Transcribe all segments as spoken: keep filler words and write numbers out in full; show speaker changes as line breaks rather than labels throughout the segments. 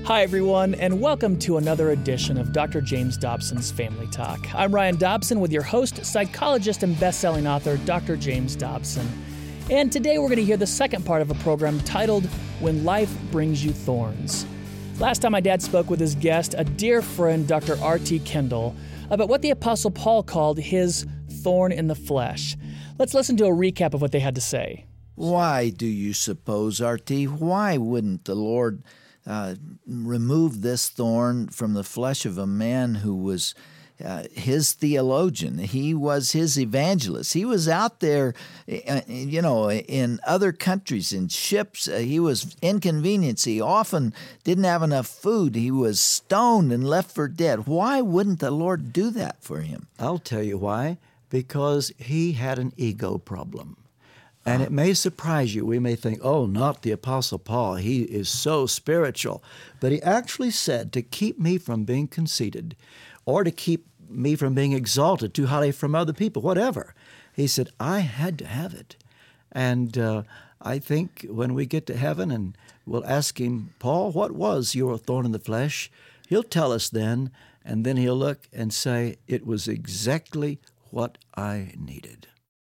Hi, everyone, and welcome to another edition of Doctor James Dobson's Family Talk. I'm Ryan Dobson with your host, psychologist, and best-selling author, Doctor James Dobson. And today we're going to hear the second part of a program titled, When Life Brings You Thorns. Last time my dad spoke with his guest, a dear friend, Doctor R T Kendall, about what the Apostle Paul called his thorn in the flesh. Let's listen to a recap of what they had to say.
Why do you suppose, R T, why wouldn't the Lord uh, remove this thorn from the flesh of a man who was uh, his theologian? He was his evangelist. He was out there, uh, you know, in other countries, in ships. Uh, he was inconvenienced. He often didn't have enough food. He was stoned and left for dead. Why wouldn't the Lord do that for him?
I'll tell you why. Because he had an ego problem. And it may surprise you. We may think, oh, not the Apostle Paul. He is so spiritual. But he actually said, to keep me from being conceited or to keep me from being exalted too highly from other people, whatever. He said, I had to have it. And uh, I think when we get to heaven and we'll ask him, Paul, what was your thorn in the flesh? He'll tell us then, and then he'll look and say, it was exactly what I needed.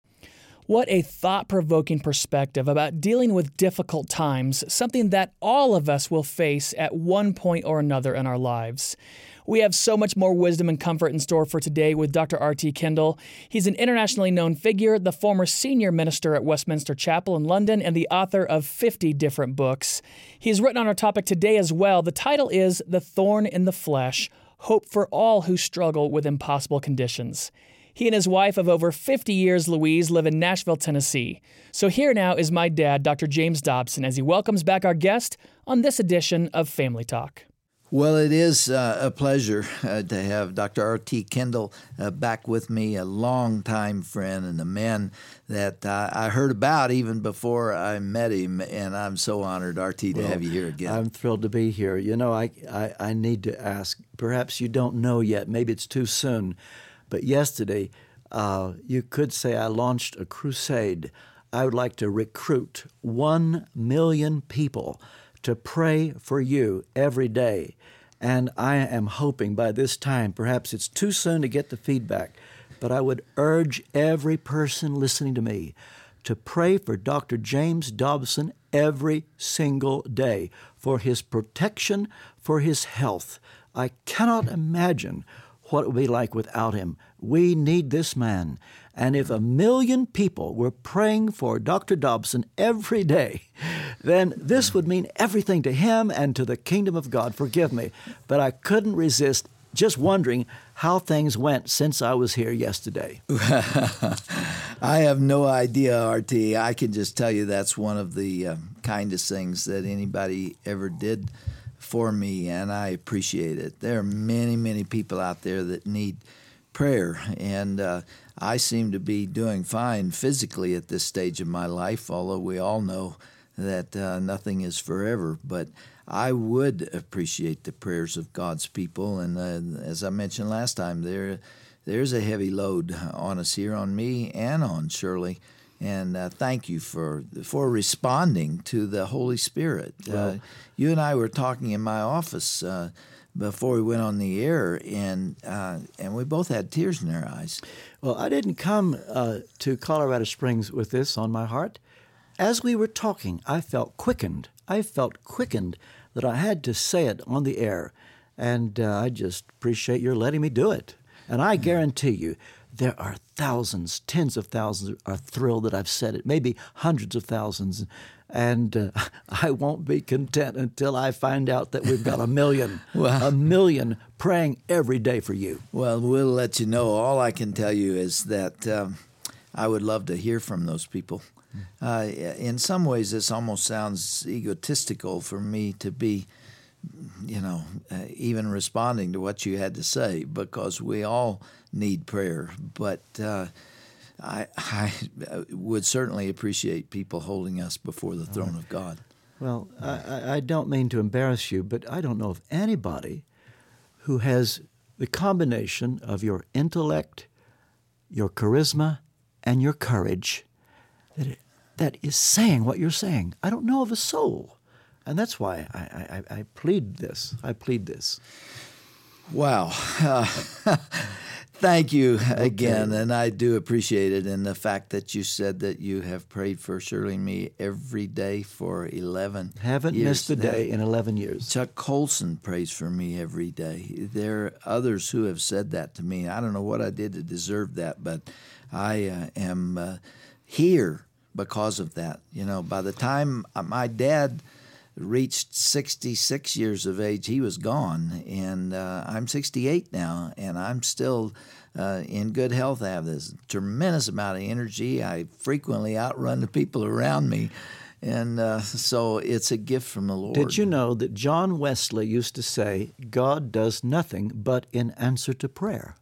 What a thought-provoking perspective about dealing with difficult times, something that all of us will face at one point or another in our lives. We have so much more wisdom and comfort in store for today with Doctor R T Kendall. He's an internationally known figure, the former senior minister at Westminster Chapel in London, and the author of fifty different books. He's written on our topic today as well. The title is The Thorn in the Flesh, Hope for All Who Struggle with Impossible Conditions. He and his wife of over fifty years, Louise, live in Nashville, Tennessee. So here now is my dad, Doctor James Dobson, as he welcomes back our guest on this edition of Family Talk.
Well, it is uh, a pleasure uh, to have Doctor R T Kendall uh, back with me, a longtime friend and a man that uh, I heard about even before I met him, and I'm so honored, R T, to
well,
have you here again.
I'm thrilled to be here. You know, I, I, I need to ask, perhaps you don't know yet, maybe it's too soon, but yesterday, uh, you could say I launched a crusade. I would like to recruit one million people to pray for you every day. And I am hoping by this time, perhaps it's too soon to get the feedback, but I would urge every person listening to me to pray for Doctor James Dobson every single day for his protection, for his health. I cannot imagine what it would be like without him. We need this man. And if a million people were praying for Doctor Dobson every day, then this would mean everything to him and to the kingdom of God. Forgive me, but I couldn't resist just wondering how things went since I was here yesterday.
I have no idea, R T. I can just tell you that's one of the uh, kindest things that anybody ever did for me, and I appreciate it. There are many, many people out there that need prayer, and uh, I seem to be doing fine physically at this stage of my life, although we all know that uh, nothing is forever. But I would appreciate the prayers of God's people, and uh, as I mentioned last time, there there's a heavy load on us here, on me and on Shirley. And uh, thank you for for responding to the Holy Spirit.
Well,
uh, you and I were talking in my office uh, before we went on the air, and uh, and we both had tears in our eyes.
Well, I didn't come uh, to Colorado Springs with this on my heart. As we were talking, I felt quickened. I felt quickened that I had to say it on the air. And uh, I just appreciate your letting me do it. And I guarantee you, there are thousands, tens of thousands are thrilled that I've said it, maybe hundreds of thousands. And uh, I won't be content until I find out that we've got a million, well, a million praying every day for you.
Well, we'll let you know. All I can tell you is that um, I would love to hear from those people. Uh, in some ways, this almost sounds egotistical for me to be, you know, uh, even responding to what you had to say, because we all need prayer. But uh, I, I would certainly appreciate people holding us before the throne of God.
Well, I, I don't mean to embarrass you, but I don't know of anybody who has the combination of your intellect, your charisma, and your courage that, that is saying what you're saying. I don't know of a soul And that's why I, I, I plead this. I plead this.
Wow. Uh, thank you again, okay. And I do appreciate it. And the fact that you said that you have prayed for Shirley and me every day for eleven
Haven't
years.
missed a day in eleven years.
Chuck Colson prays for me every day. There are others who have said that to me. I don't know what I did to deserve that, but I uh, am uh, here because of that. You know, by the time my dad reached sixty-six years of age, he was gone, and uh, I'm sixty-eight now, and I'm still uh, in good health. I have this tremendous amount of energy. I frequently outrun the people around me, and uh, so it's a gift from the Lord.
Did you know that John Wesley used to say, God does nothing but in answer to prayer?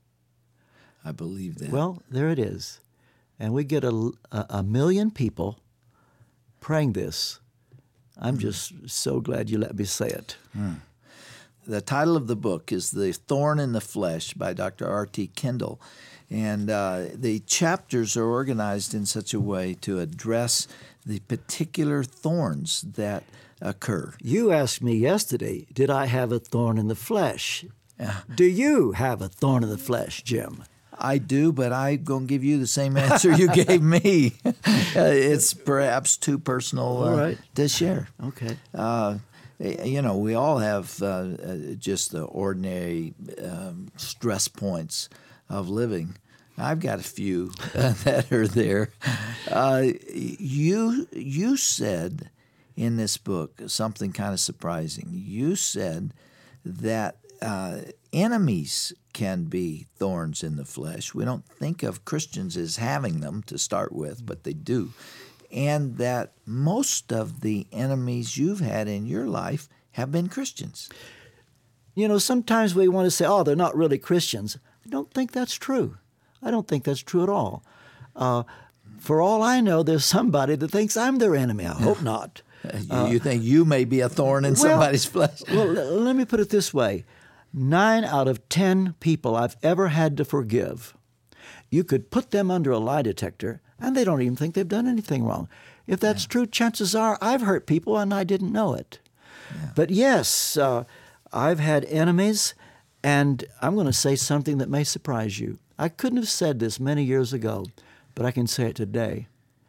I believe that.
Well, there it is. And we get a, a, a million people praying this. I'm just so glad you let me say it.
Hmm. The title of the book is The Thorn in the Flesh by Doctor R T Kendall. And uh, the chapters are organized in such a way to address the particular thorns that occur.
You asked me yesterday, did I have a thorn in the flesh?
Yeah.
Do you have a thorn in the flesh, Jim?
I do, but I'm going to give you the same answer you gave me. uh, it's perhaps too personal uh,
right.
to share.
Okay.
Uh, you know, we all have uh, just the ordinary um, stress points of living. I've got a few uh, that are there. Uh, you you said in this book something kind of surprising. You said that uh, enemies can be thorns in the flesh. We don't think of Christians as having them to start with, but they do. And that most of the enemies you've had in your life have been Christians.
You know, sometimes we want to say, oh, they're not really Christians. I don't think that's true. I don't think that's true at all. Uh, for all I know, there's somebody that thinks I'm their enemy. I hope not.
you, uh, you think you may be a thorn in
well,
somebody's flesh?
Well, l- let me put it this way. Nine out of ten people I've ever had to forgive, you could put them under a lie detector, and they don't even think they've done anything wrong. If that's yeah. true, chances are I've hurt people and I didn't know it. Yeah. But yes, uh, I've had enemies, and I'm going to say something that may surprise you. I couldn't have said this many years ago, but I can say it today.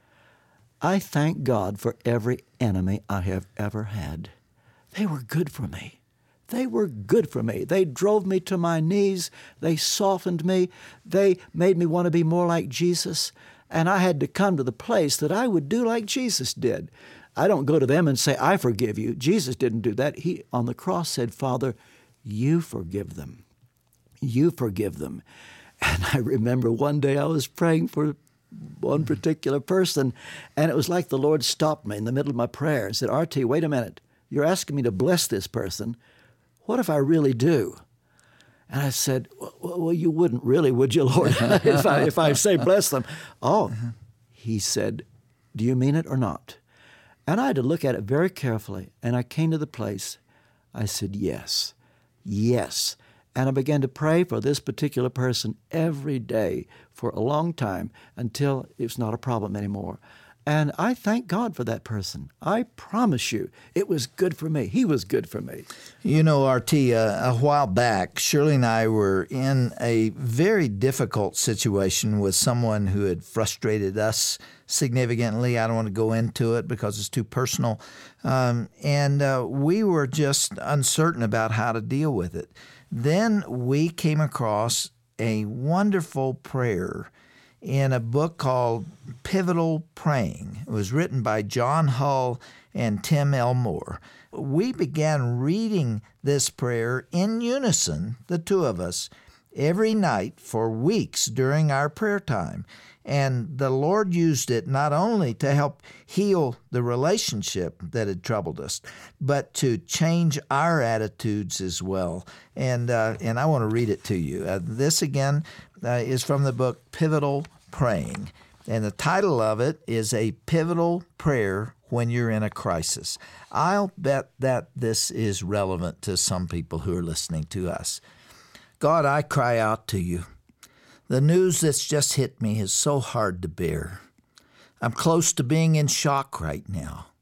I thank God for every enemy I have ever had. They were good for me. They were good for me. They drove me to my knees. They softened me. They made me want to be more like Jesus. And I had to come to the place that I would do like Jesus did. I don't go to them and say, I forgive you. Jesus didn't do that. He, on the cross, said, Father, you forgive them. You forgive them. And I remember one day I was praying for one particular person, and it was like the Lord stopped me in the middle of my prayer and said, R T, wait a minute. You're asking me to bless this person. What if I really do? And I said, well, well you wouldn't really, would you, Lord, if I if I say bless them? Oh, he said, do you mean it or not? And I had to look at it very carefully, and I came to the place. I said, yes, yes. And I began to pray for this particular person every day for a long time until it was not a problem anymore. And I thank God for that person. I promise you, it was good for me. He was good for me.
You know, R T, uh, a while back, Shirley and I were in a very difficult situation with someone who had frustrated us significantly. I don't want to go into it because it's too personal. Um, and uh, we were just uncertain about how to deal with it. Then we came across a wonderful prayer in a book called Pivotal Praying. It was written by John Hull and Tim Elmore. We began reading this prayer in unison, the two of us, every night for weeks during our prayer time. And the Lord used it not only to help heal the relationship that had troubled us, but to change our attitudes as well. And uh, and I want to read it to you. Uh, this, again, uh, is from the book Pivotal Praying. And the title of it is A Pivotal Prayer When You're in a Crisis. I'll bet that this is relevant to some people who are listening to us. God, I cry out to you. The news that's just hit me is so hard to bear. I'm close to being in shock right now.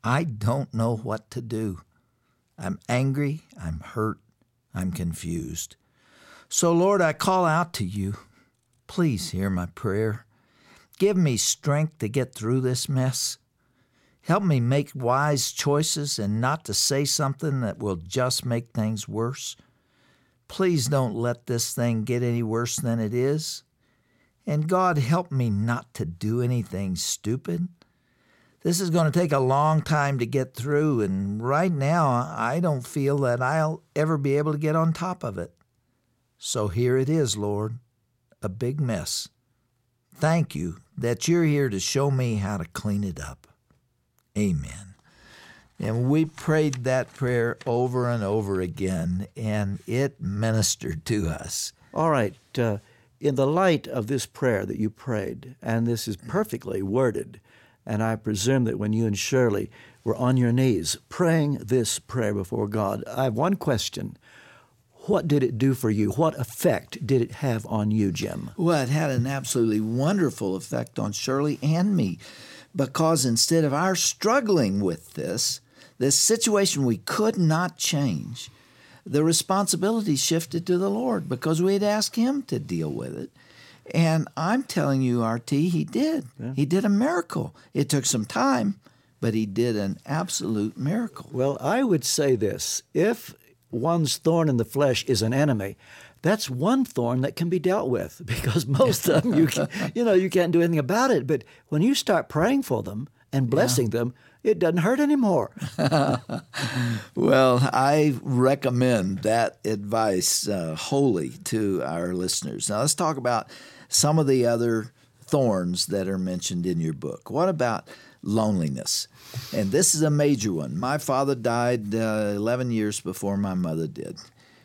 I don't know what to do. I'm angry, I'm hurt, I'm confused. So, Lord, I call out to you. Please hear my prayer. Give me strength to get through this mess. Help me make wise choices and not to say something that will just make things worse. Please don't let this thing get any worse than it is. And God, help me not to do anything stupid. This is going to take a long time to get through, and right now I don't feel that I'll ever be able to get on top of it. So here it is, Lord, a big mess. Thank you that you're here to show me how to clean it up. Amen. And we prayed that prayer over and over again, and it ministered to us.
All right. Uh, in the light of this prayer that you prayed, and this is perfectly worded, and I presume that when you and Shirley were on your knees praying this prayer before God, I have one question. What did it do for you? What effect did it have on you, Jim?
Well, it had an absolutely wonderful effect on Shirley and me, because instead of our struggling with this, this situation we could not change, the responsibility shifted to the Lord because we had asked Him to deal with it. And I'm telling you, R T, He did. Yeah. He did a miracle. It took some time, but He did an absolute miracle.
Well, I would say this. If one's thorn in the flesh is an enemy, that's one thorn that can be dealt with, because most of them, you can, you know, you can't do anything about it. But when you start praying for them and blessing yeah. them, it doesn't hurt anymore.
Well, I recommend that advice uh, wholly to our listeners. Now, let's talk about some of the other thorns that are mentioned in your book. What about loneliness? And this is a major one. My father died uh, eleven years before my mother did.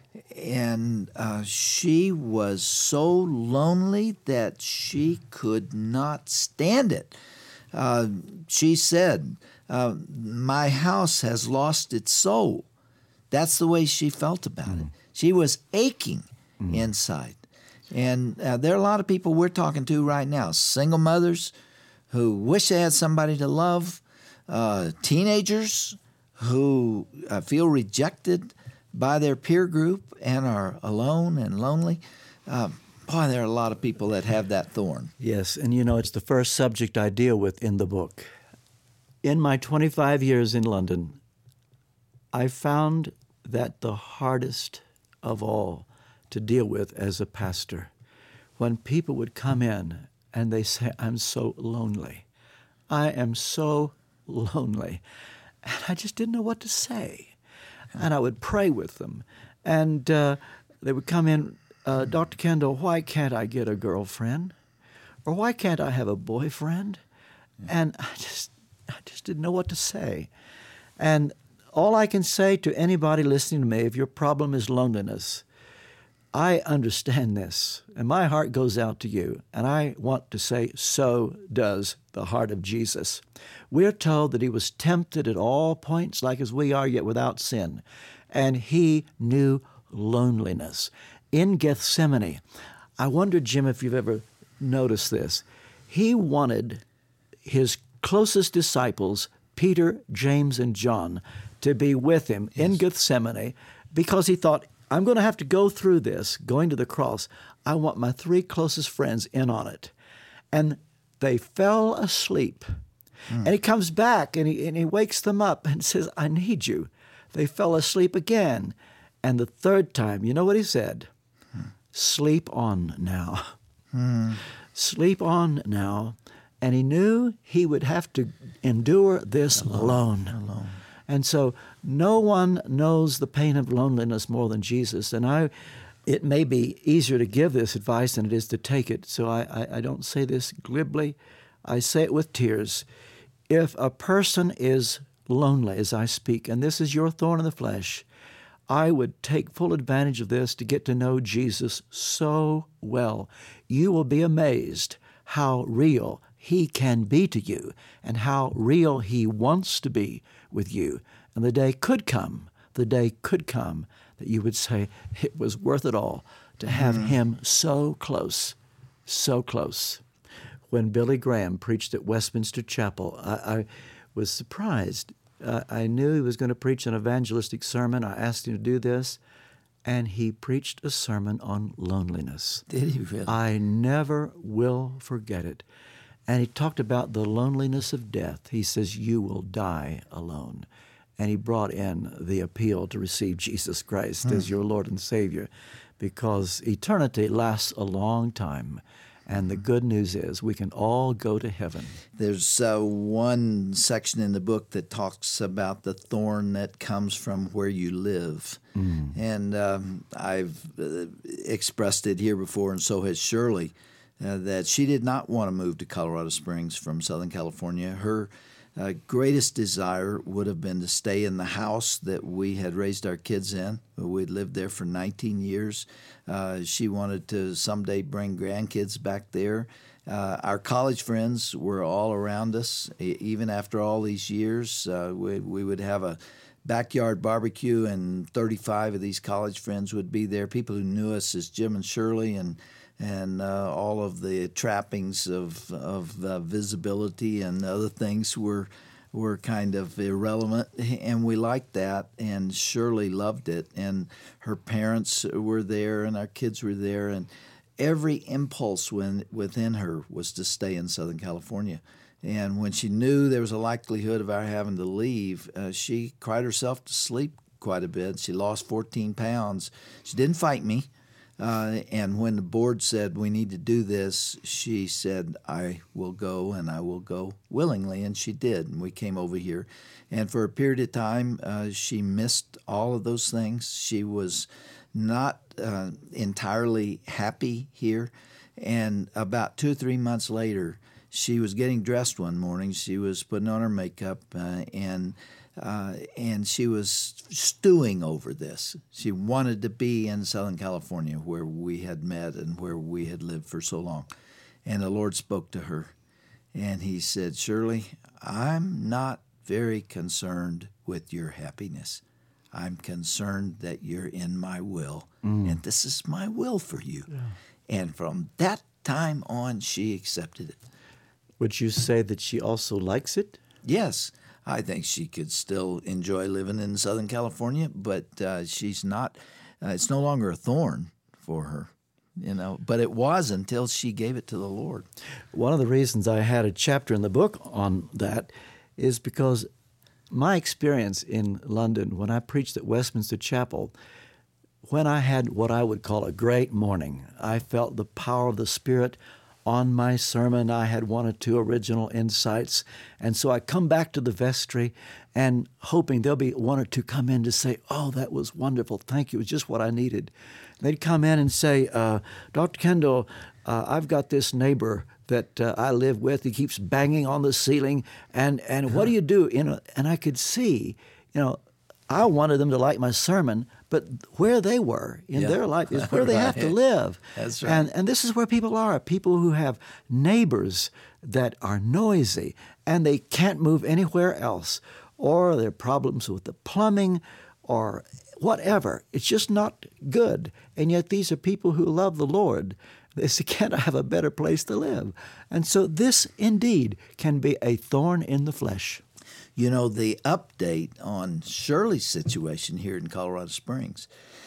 And uh, she was so lonely that she could not stand it. Uh, she said, uh, my house has lost its soul. That's the way she felt about mm. it. She was aching mm. inside. And uh, there are a lot of people we're talking to right now, single mothers who wish they had somebody to love, uh, teenagers who uh, feel rejected by their peer group and are alone and lonely. Uh, boy, there are a lot of people that have that thorn.
Yes, and you know, it's the first subject I deal with in the book. In my twenty-five years in London, I found that the hardest of all to deal with as a pastor, when people would come in and they say, I'm so lonely. I am so lonely. And I just didn't know what to say. And I would pray with them. And uh, they would come in, uh, Doctor Kendall, why can't I get a girlfriend? Or why can't I have a boyfriend? And I just, I just didn't know what to say. And all I can say to anybody listening to me, if your problem is loneliness, I understand this, and my heart goes out to you, and I want to say, so does the heart of Jesus. We're told that He was tempted at all points like as we are, yet without sin, and He knew loneliness. In Gethsemane, I wonder, Jim, if you've ever noticed this, He wanted His closest disciples, Peter, James, and John, to be with Him yes. in Gethsemane, because He thought, I'm going to have to go through this, going to the cross. I want my three closest friends in on it. And they fell asleep. Mm. And He comes back and he, and he wakes them up and says, I need you. They fell asleep again. And the third time, you know what He said? Mm. Sleep on now. Mm. Sleep on now. And He knew He would have to endure this alone. alone. alone. And so no one knows the pain of loneliness more than Jesus. And I, it may be easier to give this advice than it is to take it. So I, I, I don't say this glibly. I say it with tears. If a person is lonely as I speak, and this is your thorn in the flesh, I would take full advantage of this to get to know Jesus so well. You will be amazed how real He can be to you and how real He wants to be with you. And the day could come, the day could come that you would say it was worth it all to have mm-hmm. Him so close, so close. When Billy Graham preached at Westminster Chapel, I, I was surprised. Uh, I knew he was going to preach an evangelistic sermon. I asked him to do this, and he preached a sermon on loneliness.
Did he really?
I never will forget it. And he talked about the loneliness of death. He says, you will die alone. And he brought in the appeal to receive Jesus Christ hmm. as your Lord and Savior, because eternity lasts a long time. And the good news is we can all go to heaven.
There's uh, one section in the book that talks about the thorn that comes from where you live. Mm. And um, I've uh, expressed it here before, and so has Shirley, uh, that she did not want to move to Colorado Springs from Southern California. Her uh, greatest desire would have been to stay in the house that we had raised our kids in. We'd lived there for nineteen years. Uh, she wanted to someday bring grandkids back there. Uh, our college friends were all around us. E- even after all these years, uh, we, we would have a backyard barbecue, and thirty-five of these college friends would be there, people who knew us as Jim and Shirley, and and uh, all of the trappings of, of uh, visibility and other things were were kind of irrelevant, and we liked that, and Shirley loved it, and her parents were there, and our kids were there, and every impulse when, within her was to stay in Southern California. And when she knew there was a likelihood of our having to leave, uh, she cried herself to sleep quite a bit. She lost fourteen pounds. She didn't fight me. Uh, and when the board said, we need to do this, she said, I will go, and I will go willingly. And she did. And we came over here. And for a period of time, uh, she missed all of those things. She was not uh, entirely happy here. And about two or three months later, she was getting dressed one morning. She was putting on her makeup, uh, and Uh, and she was stewing over this. She wanted to be in Southern California, where we had met and where we had lived for so long. And the Lord spoke to her, and he said, Shirley, I'm not very concerned with your happiness. I'm concerned that you're in my will, mm. and this is my will for you. Yeah. And from that time on, she accepted it.
Would you say that she also likes it?
Yes. I think she could still enjoy living in Southern California, but uh, she's not, uh, it's no longer a thorn for her, you know, but it was until she gave it to the Lord.
One of the reasons I had a chapter in the book on that is because my experience in London, when I preached at Westminster Chapel, when I had what I would call a great morning, I felt the power of the Spirit on my sermon. I had one or two original insights. And so I come back to the vestry and hoping there'll be one or two come in to say, oh, that was wonderful. Thank you. It was just what I needed. They'd come in and say, uh, Doctor Kendall, uh, I've got this neighbor that uh, I live with. He keeps banging on the ceiling. And, and what do you do? You know, and I could see, you know, I wanted them to like my sermon, but where they were in yeah. their life is where they right. have to live.
That's right.
And, and this is where people are, people who have neighbors that are noisy and they can't move anywhere else, or there are problems with the plumbing or whatever. It's just not good. And yet these are people who love the Lord. They say, can't I have a better place to live? And so this indeed can be a thorn in the flesh.
You know, the update on Shirley's situation here in Colorado Springs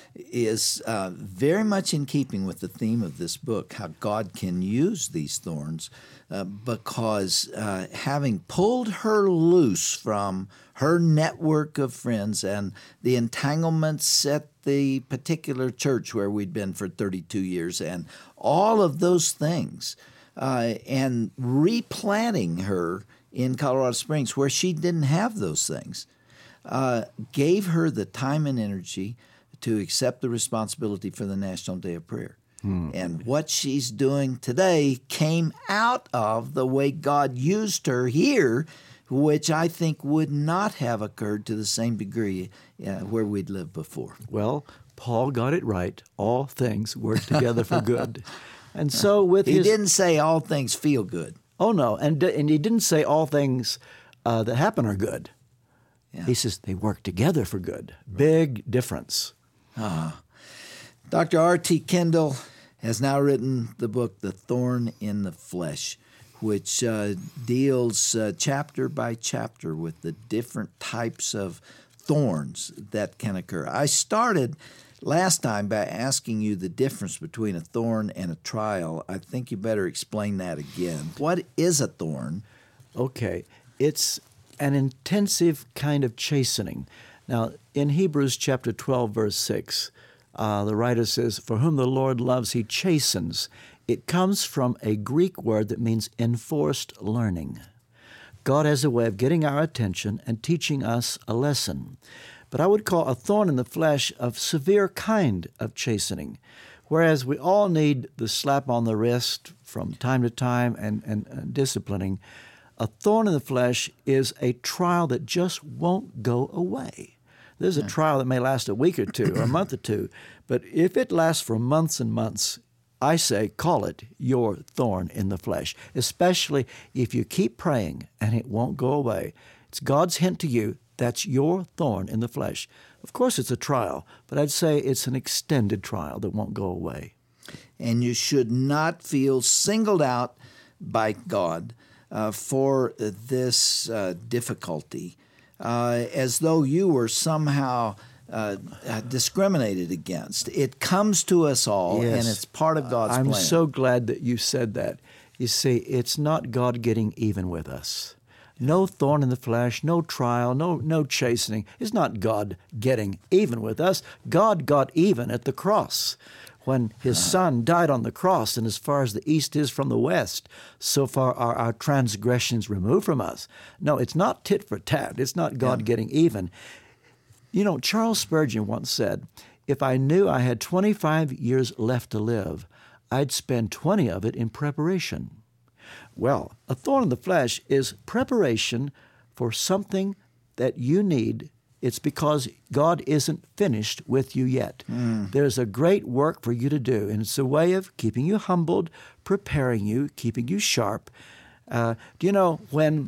is uh, very much in keeping with the theme of this book, how God can use these thorns, uh, because uh, having pulled her loose from her network of friends and the entanglements at the particular church where we'd been for thirty-two years and all of those things, uh, and replanting her in Colorado Springs, where she didn't have those things, uh, gave her the time and energy to accept the responsibility for the National Day of Prayer. Hmm. And what she's doing today came out of the way God used her here, which I think would not have occurred to the same degree uh, where we'd lived before.
Well, Paul got it right. All things work together for good. And so with
he
his...
He didn't say all things feel good.
Oh, no. And and he didn't say all things uh, that happen are good. Yeah. He says they work together for good. Right. Big difference.
Uh, Doctor R T Kendall has now written the book, The Thorn in the Flesh, which uh, deals uh, chapter by chapter with the different types of thorns that can occur. I started last time by asking you the difference between a thorn and a trial. I think you better explain that again. What is a thorn?
Okay, it's an intensive kind of chastening. Now, in Hebrews chapter twelve, verse six, uh, the writer says, "For whom the Lord loves, he chastens." It comes from a Greek word that means enforced learning. God has a way of getting our attention and teaching us a lesson. But I would call a thorn in the flesh a severe kind of chastening. Whereas we all need the slap on the wrist from time to time and, and, and disciplining, a thorn in the flesh is a trial that just won't go away. There's a trial that may last a week or two or a month or two, but if it lasts for months and months, I say call it your thorn in the flesh, especially if you keep praying and it won't go away. It's God's hint to you, that's your thorn in the flesh. Of course it's a trial, but I'd say it's an extended trial that won't go away.
And you should not feel singled out by God uh, for this uh, difficulty, uh, as though you were somehow Uh, uh, discriminated against. It comes to us all,
Yes.
and it's part of God's
I'm
plan.
so glad that you said that. You see, it's not God getting even with us. No thorn in the flesh, no trial, no no chastening. It's not God getting even with us. God got even at the cross when His Son died on the cross, and as far as the east is from the west, so far are our transgressions removed from us. No, it's not tit for tat. It's not God
Yeah.
getting even. You know, Charles Spurgeon once said, "If I knew I had twenty-five years left to live, I'd spend twenty of it in preparation." Well, a thorn in the flesh is preparation for something that you need. It's because God isn't finished with you yet. Mm. There's a great work for you to do, and it's a way of keeping you humbled, preparing you, keeping you sharp. Uh, do you know when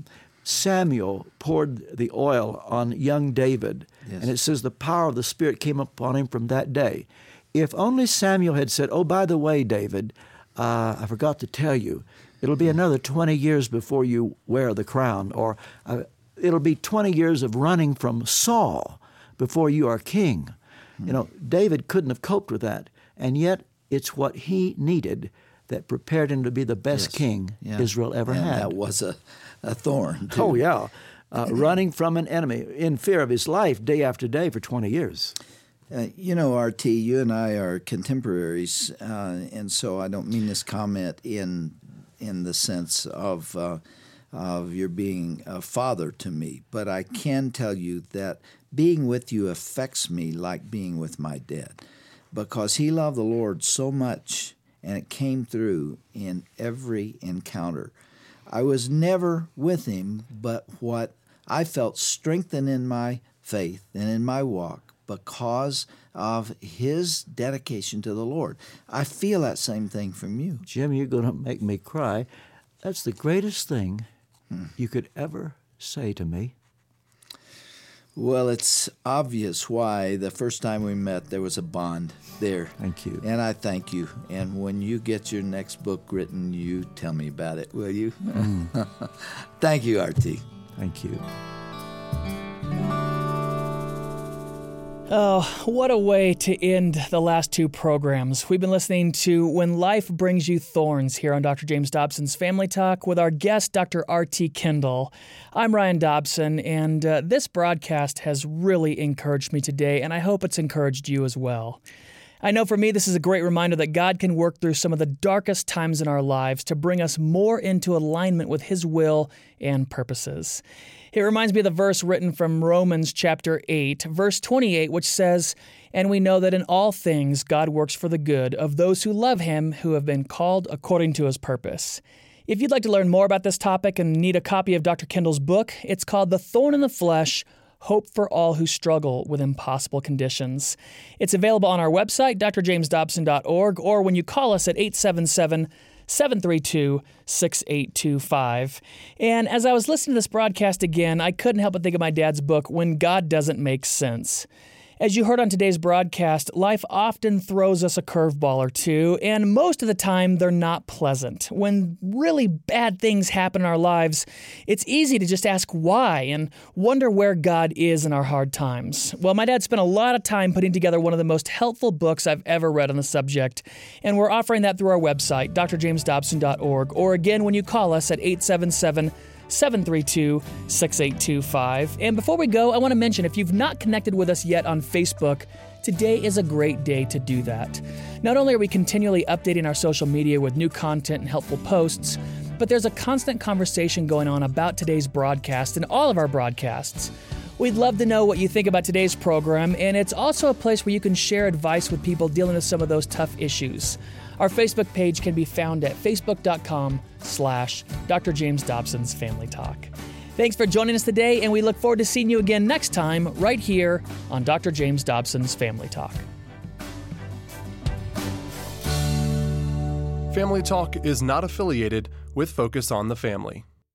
Samuel poured the oil on young David,
yes.
and it says the power of the Spirit came upon him from that day. If only Samuel had said, "Oh, by the way, David, uh, I forgot to tell you, it'll be another twenty years before you wear the crown," or uh, "It'll be twenty years of running from Saul before you are king." Mm-hmm. You know, David couldn't have coped with that, and yet it's what he needed that prepared him to be the best
yes.
king
yeah.
Israel ever
and
had.
That was a, a thorn, too.
Oh, yeah. Uh, running from an enemy in fear of his life day after day for twenty years.
Uh, you know, R T, you and I are contemporaries, uh, and so I don't mean this comment in in the sense of uh, of your being a father to me, but I can tell you that being with you affects me like being with my dad, because he loved the Lord so much, and it came through in every encounter. I was never with him, but what I felt strengthened in my faith and in my walk because of his dedication to the Lord. I feel that same thing from you.
Jim, you're going to make me cry. That's the greatest thing hmm. you could ever say to me.
Well, it's obvious why the first time we met there was a bond there.
Thank you.
And I thank you. And when you get your next book written, you tell me about it, will you? Mm. Thank you, R T.
Thank you.
Oh, what a way to end the last two programs. We've been listening to When Life Brings You Thorns here on Doctor James Dobson's Family Talk with our guest, Doctor R T Kendall. I'm Ryan Dobson, and uh, this broadcast has really encouraged me today, and I hope it's encouraged you as well. I know for me, this is a great reminder that God can work through some of the darkest times in our lives to bring us more into alignment with His will and purposes. It reminds me of the verse written from Romans chapter eight, verse twenty-eight, which says, "And we know that in all things God works for the good of those who love Him, who have been called according to His purpose." If you'd like to learn more about this topic and need a copy of Doctor Kendall's book, it's called The Thorn in the Flesh, Hope for All Who Struggle with Impossible Conditions. It's available on our website, d r james dobson dot org, or when you call us at eight seven seven, seven three two, six eight two five. And as I was listening to this broadcast again, I couldn't help but think of my dad's book, When God Doesn't Make Sense. As you heard on today's broadcast, life often throws us a curveball or two, and most of the time they're not pleasant. When really bad things happen in our lives, it's easy to just ask why and wonder where God is in our hard times. Well, my dad spent a lot of time putting together one of the most helpful books I've ever read on the subject, and we're offering that through our website, d r james dobson dot org, or again when you call us at eight seven seven, seven three two, six eight two five. And before we go, I want to mention, if you've not connected with us yet on Facebook, today is a great day to do that. Not only are we continually updating our social media with new content and helpful posts, but there's a constant conversation going on about today's broadcast and all of our broadcasts. We'd love to know what you think about today's program, and it's also a place where you can share advice with people dealing with some of those tough issues. Our Facebook page can be found at facebook.com slash Dr. James Dobson's Family Talk. Thanks for joining us today, and we look forward to seeing you again next time right here on Doctor James Dobson's Family Talk.
Family Talk is not affiliated with Focus on the Family.